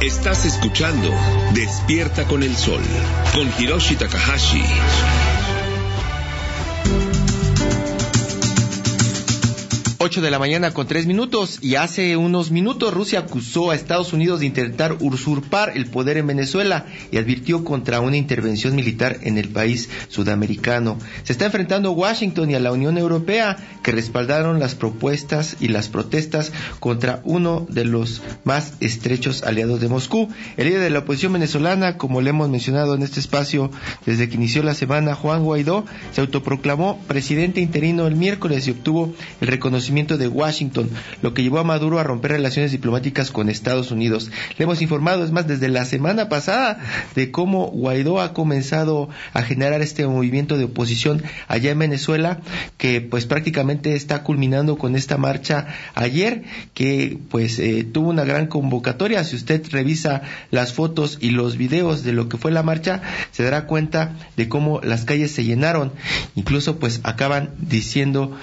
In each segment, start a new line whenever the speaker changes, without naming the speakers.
Estás escuchando Despierta con el Sol, con Hiroshi Takahashi.
8 de la mañana con 3 minutos, y hace unos minutos Rusia acusó a Estados Unidos de intentar usurpar el poder en Venezuela y advirtió contra una intervención militar en el país sudamericano. Se está enfrentando a Washington y a la Unión Europea, que respaldaron las propuestas y las protestas contra uno de los más estrechos aliados de Moscú. El líder de la oposición venezolana, como le hemos mencionado en este espacio desde que inició la semana, Juan Guaidó, se autoproclamó presidente interino el miércoles y obtuvo el reconocimiento de Washington, lo que llevó a Maduro a romper relaciones diplomáticas con Estados Unidos. Le hemos informado, es más, desde la semana pasada, de cómo Guaidó ha comenzado a generar este movimiento de oposición allá en Venezuela, que pues prácticamente está culminando con esta marcha ayer, que pues tuvo una gran convocatoria. Si usted revisa las fotos y los videos de lo que fue la marcha, se dará cuenta de cómo las calles se llenaron. Incluso pues acaban diciendo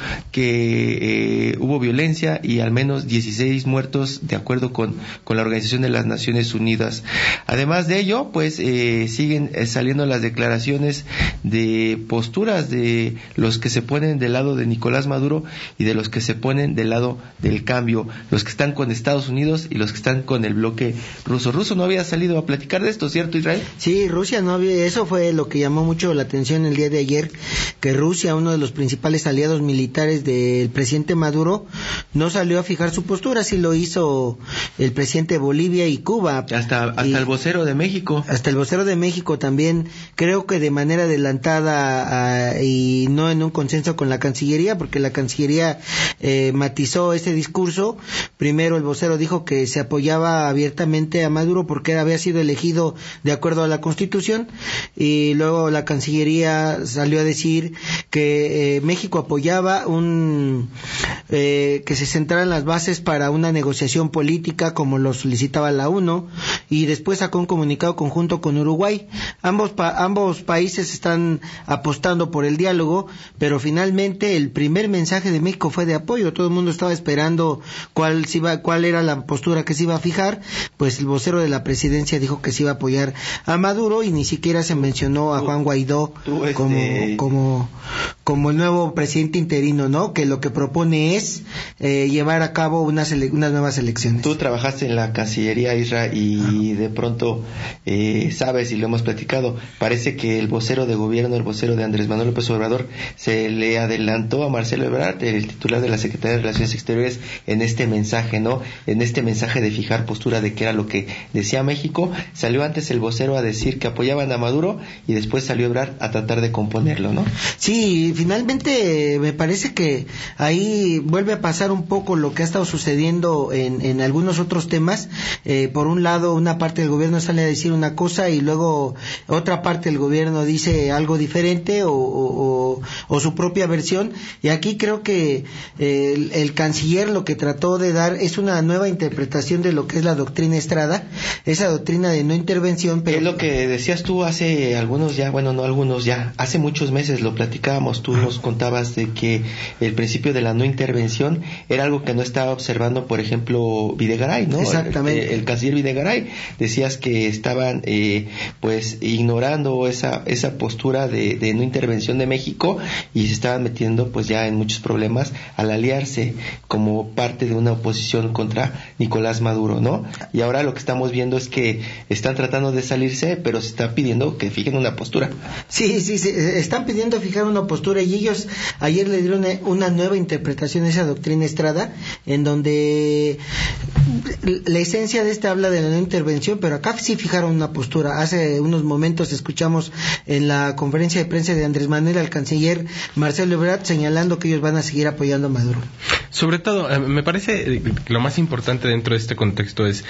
que hubo violencia y al menos 16 muertos, de acuerdo con la Organización de las Naciones Unidas. Además de ello, pues siguen saliendo las declaraciones de posturas de los que se ponen del lado de Nicolás Maduro y de los que se ponen del lado del cambio, los que están con Estados Unidos y los que están con el bloque ruso. Ruso no había salido a platicar de esto, ¿cierto, Israel?
Sí, Rusia no había, eso fue lo que llamó mucho la atención el día de ayer, que Rusia, uno de los principales aliados militares del presidente Maduro, no salió a fijar su postura. Sí lo hizo el presidente de Bolivia y Cuba.
Hasta el vocero de México.
Hasta el vocero de México también, creo que de manera adelantada y no en un consenso con la Cancillería, porque la Cancillería matizó ese discurso. Primero el vocero dijo que se apoyaba abiertamente a Maduro porque había sido elegido de acuerdo a la Constitución, y luego la Cancillería salió a decir que México apoyaba que se centraran las bases para una negociación política como lo solicitaba la ONU, y después sacó un comunicado conjunto con Uruguay. Ambos países están apostando por el diálogo, pero finalmente el primer mensaje de México fue de apoyo. Todo el mundo estaba esperando cuál era la postura que se iba a fijar. Pues el vocero de la presidencia dijo que se iba a apoyar a Maduro y ni siquiera se mencionó a Juan Guaidó como el nuevo presidente interino, ¿no? Que lo que propone es llevar a cabo unas nuevas elecciones.
Tú trabajaste en la Cancillería, Isra, y de pronto sabes, y lo hemos platicado, parece que el vocero de gobierno, el vocero de Andrés Manuel López Obrador, se le adelantó a Marcelo Ebrard, el titular de la Secretaría de Relaciones Exteriores, en este mensaje, ¿no? En este mensaje de fijar postura de que era lo que decía México. Salió antes el vocero a decir que apoyaban a Maduro y después salió Ebrard a tratar de componerlo, ¿no?
Sí, finalmente me parece que ahí vuelve a pasar un poco lo que ha estado sucediendo en algunos otros temas. Por un lado, una parte del gobierno sale a decir una cosa y luego otra parte del gobierno dice algo diferente o su propia versión, y aquí creo que el canciller lo que trató de dar es una nueva interpretación de lo que es la doctrina Estrada, esa doctrina de no intervención. Pero
es lo que decías tú hace hace muchos meses lo platicábamos. Tú nos contabas de que el principio de la no intervención era algo que no estaba observando, por ejemplo, Videgaray, ¿no?
Exactamente.
El canciller Videgaray. Decías que estaban pues ignorando esa postura de no intervención de México, y se estaban metiendo pues ya en muchos problemas al aliarse como parte de una oposición contra Nicolás Maduro, ¿no? Y ahora lo que estamos viendo es que están tratando de salirse, pero se está pidiendo que fijen una postura.
Sí, están pidiendo fijar una postura, y ellos ayer le dieron una nueva interpretación a esa doctrina Estrada, en donde la esencia de esta habla de la no intervención, pero acá sí fijaron una postura. Hace unos momentos escuchamos en la conferencia de prensa de Andrés Manuel al canciller Marcelo Ebrard señalando que ellos van a seguir apoyando a Maduro.
Sobre todo, me parece que lo más importante dentro de este contexto es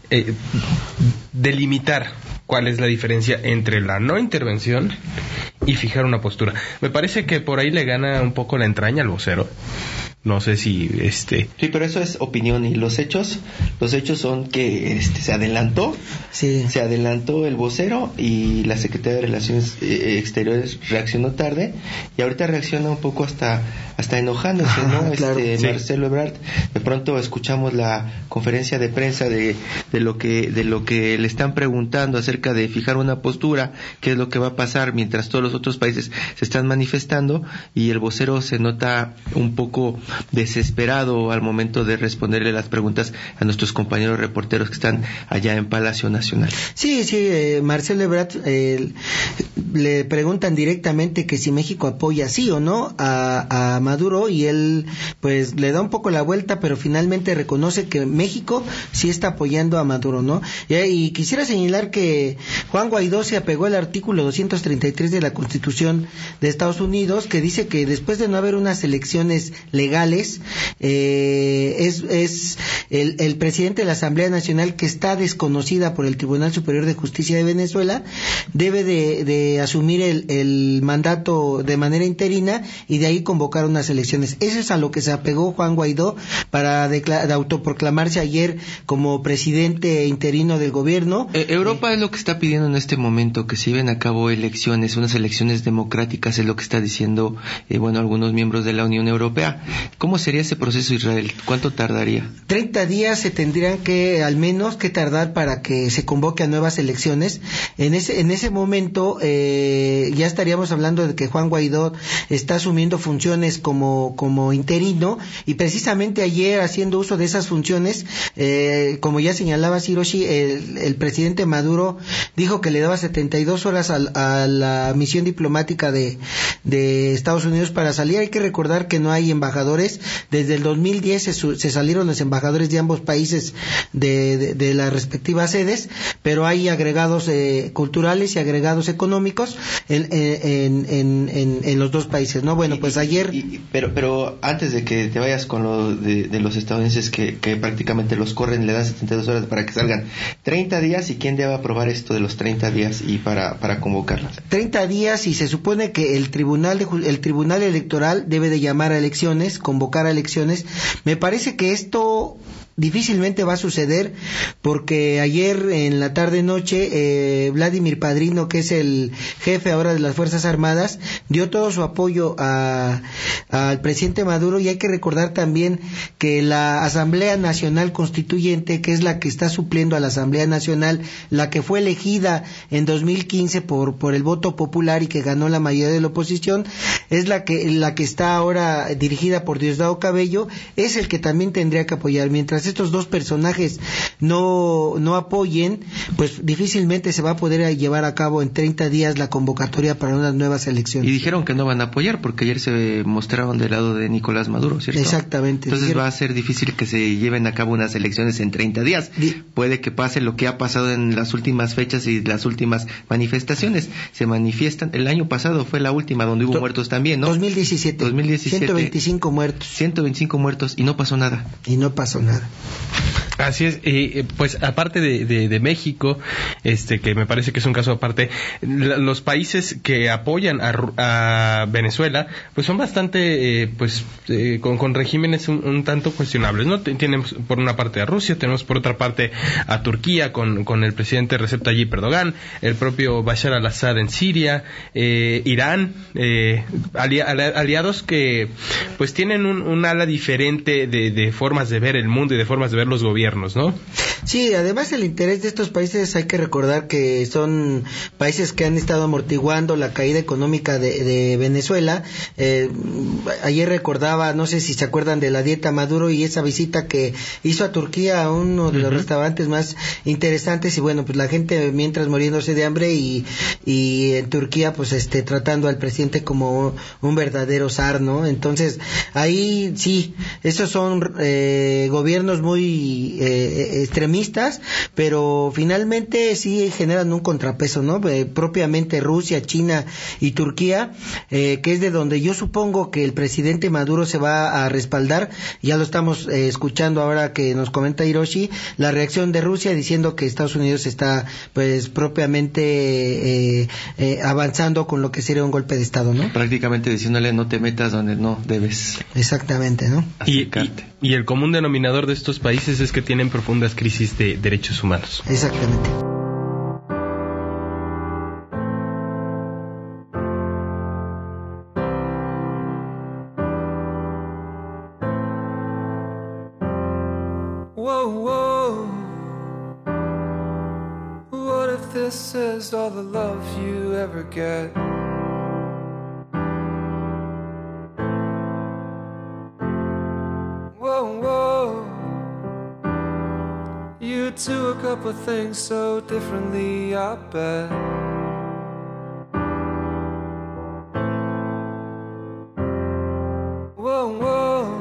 delimitar cuál es la diferencia entre la no intervención y fijar una postura. Me parece que por ahí le gana un poco la entraña al vocero, No sé si
Sí, pero eso es opinión, y los hechos son que se adelantó el vocero, y la Secretaría de Relaciones Exteriores reaccionó tarde, y ahorita reacciona un poco hasta enojándose, ¿no?
Claro,
sí. Marcelo Ebrard, de pronto escuchamos la conferencia de prensa de lo que le están preguntando acerca de fijar una postura, qué es lo que va a pasar mientras todos los otros países se están manifestando, y el vocero se nota un poco desesperado al momento de responderle las preguntas a nuestros compañeros reporteros que están allá en Palacio Nacional.
Sí, Marcelo Ebrard le preguntan directamente que si México apoya sí o no a Maduro, y él pues le da un poco la vuelta, pero finalmente reconoce que México sí está apoyando a Maduro, ¿no? Y quisiera señalar que Juan Guaidó se apegó al artículo 233 de la Constitución de Estados Unidos, que dice que después de no haber unas elecciones legales, es el presidente de la Asamblea Nacional, que está desconocida por el Tribunal Superior de Justicia de Venezuela, debe de asumir el mandato de manera interina y de ahí convocar unas elecciones. Eso es a lo que se apegó Juan Guaidó para autoproclamarse ayer como presidente interino del gobierno.
Europa es lo que está pidiendo en este momento, que se lleven a cabo elecciones, unas elecciones democráticas, es lo que está diciendo algunos miembros de la Unión Europea. ¿Cómo sería ese proceso, Israel? ¿Cuánto tardaría?
30 días se tendrían al menos que tardar para que se convoque a nuevas elecciones. En ese momento ya estaríamos hablando de que Juan Guaidó está asumiendo funciones como interino, y precisamente ayer, haciendo uso de esas funciones, como ya señalaba Hiroshi, el presidente Maduro dijo que le daba 72 horas a la misión diplomática de Estados Unidos para salir. Hay que recordar que no hay embajadores. Desde el 2010 se salieron los embajadores de ambos países de las respectivas sedes, pero hay agregados culturales y agregados económicos en los dos países, ¿no? Bueno, pues ayer...
Pero antes de que te vayas con lo de los estadounidenses que prácticamente los corren, le dan 72 horas para que salgan. 30 días, ¿y quién debe aprobar esto de los 30 días y para convocarlas?
30 días, y se supone que el Tribunal Electoral debe de llamar a elecciones, convocar a elecciones. Me parece que esto difícilmente va a suceder, porque ayer en la tarde-noche Vladimir Padrino, que es el jefe ahora de las Fuerzas Armadas, dio todo su apoyo al presidente Maduro, y hay que recordar también que la Asamblea Nacional Constituyente, que es la que está supliendo a la Asamblea Nacional, la que fue elegida en 2015 por el voto popular y que ganó la mayoría de la oposición, es la que está ahora dirigida por Diosdado Cabello, es el que también tendría que apoyar. Mientras estos dos personajes no apoyen, pues difícilmente se va a poder llevar a cabo en 30 días la convocatoria para unas nuevas elecciones.
Y dijeron que no van a apoyar porque ayer se mostraron del lado de Nicolás Maduro, ¿cierto?
Exactamente.
Entonces va a ser difícil que se lleven a cabo unas elecciones en 30 días. Puede que pase lo que ha pasado en las últimas fechas y las últimas manifestaciones. Se manifiestan, el año pasado fue la última donde hubo muertos también, ¿no?
2017. 125 muertos.
125 muertos y no pasó nada.
Así es, pues aparte de México, que me parece que es un caso aparte, los países que apoyan a Venezuela, pues son bastante, con regímenes un tanto cuestionables, ¿no? Tenemos por una parte a Rusia, tenemos por otra parte a Turquía con el presidente Recep Tayyip Erdogan, el propio Bashar al-Assad en Siria, Irán, aliados que pues tienen un ala diferente de formas de ver el mundo y de formas de ver los gobiernos, ¿no?
Sí, además el interés de estos países, hay que recordar que son países que han estado amortiguando la caída económica de Venezuela. Ayer recordaba, no sé si se acuerdan de la dieta Maduro y esa visita que hizo a Turquía, a uno de los restaurantes más interesantes, y bueno, pues la gente mientras muriéndose de hambre y en Turquía pues tratando al presidente como un verdadero zar, ¿no? Entonces ahí sí, esos son gobiernos muy extremadamente extremistas, pero finalmente sí generan un contrapeso, ¿no? Propiamente Rusia, China y Turquía, que es de donde yo supongo que el presidente Maduro se va a respaldar. Ya lo estamos escuchando ahora que nos comenta Hiroshi, la reacción de Rusia diciendo que Estados Unidos está pues propiamente avanzando con lo que sería un golpe de Estado, ¿no?
Prácticamente diciéndole no te metas donde no debes.
Exactamente, ¿no?
Y el común denominador de estos países es que tienen profundas crisis de derechos humanos.
Exactamente.
Whoa, whoa. What if this is all the love you ever get? Whoa, whoa. You do a couple things so differently, I bet. Whoa, whoa.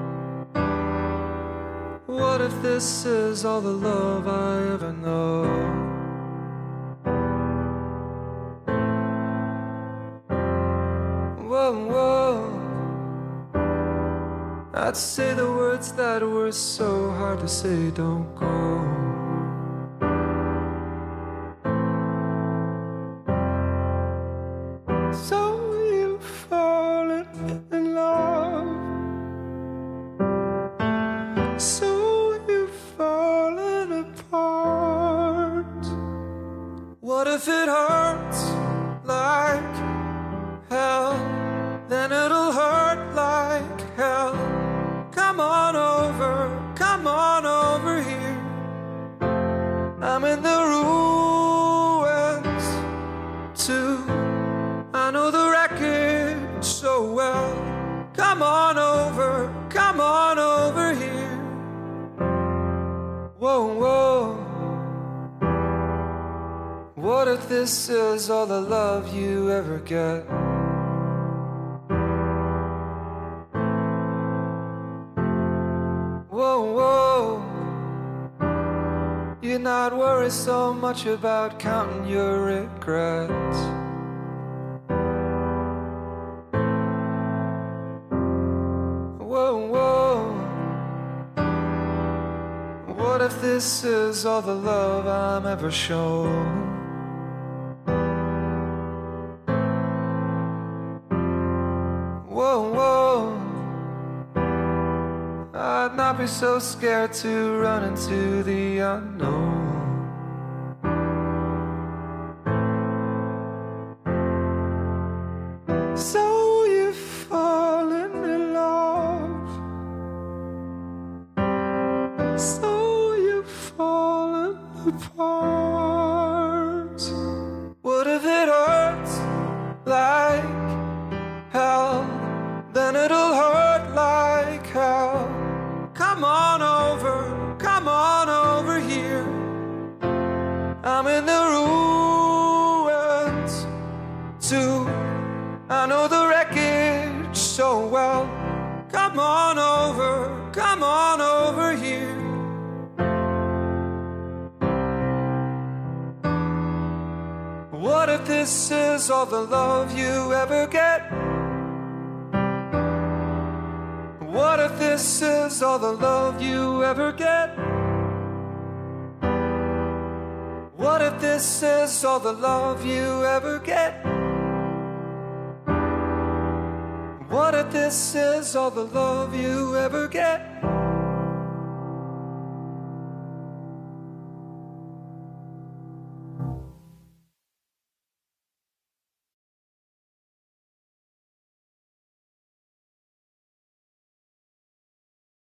What if this is all the love I ever know? Whoa, whoa. I'd say the words that were so hard to say, don't go. So you've fallen in love. So you've fallen apart. What if it hurts like hell? Then it'll hurt like hell. Come on over here. I'm in the ruins too. I know the wreckage so well. Come on over here. Whoa, whoa. What if this is all the love you ever get? Whoa, whoa. You're not worried so much about counting your regrets. Whoa, whoa. What if this is all the love I'm ever shown? Whoa, whoa. I'd not be so scared to run into the unknown. So you've fallen in love. So you've fallen apart. What if it hurts like hell? Then it'll hurt like hell. Come on over here. I'm in the ruins too. I know the wreckage so well. Come on over here. What if this is all the love you ever get? What if this is all the love you ever get? What if this is all the love you ever get? What if this is all the love you ever get?